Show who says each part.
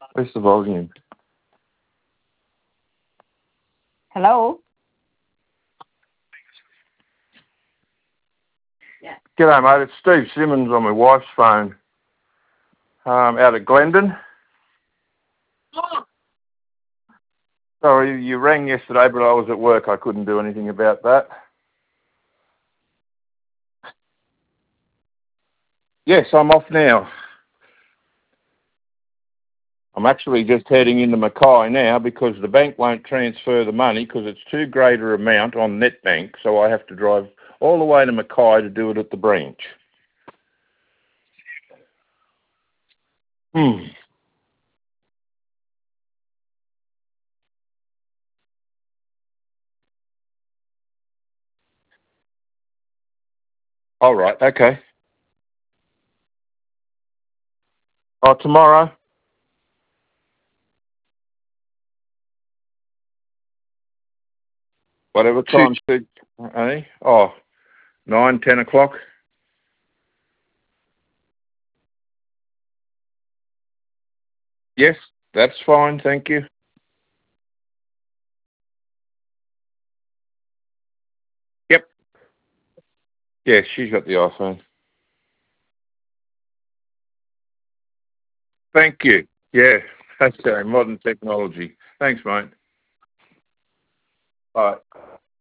Speaker 1: Where's the volume?
Speaker 2: Hello?
Speaker 1: G'day, mate. It's Steve Simmons on my wife's phone out at Glendon. Sorry, you rang yesterday, but I was at work. I couldn't do anything about that. Yes, I'm off now. I'm actually just heading into Mackay now because the bank won't transfer the money because it's too greater amount on NetBank, so I have to drive all the way to Mackay to do it at the branch. All right, okay. Oh, tomorrow? Whatever time suits, eh? Oh, 9, 10 o'clock? Yes, that's fine, thank you. Yep. Yeah, she's got the iPhone. Thank you. Yeah, okay, modern technology. Thanks, mate. Bye.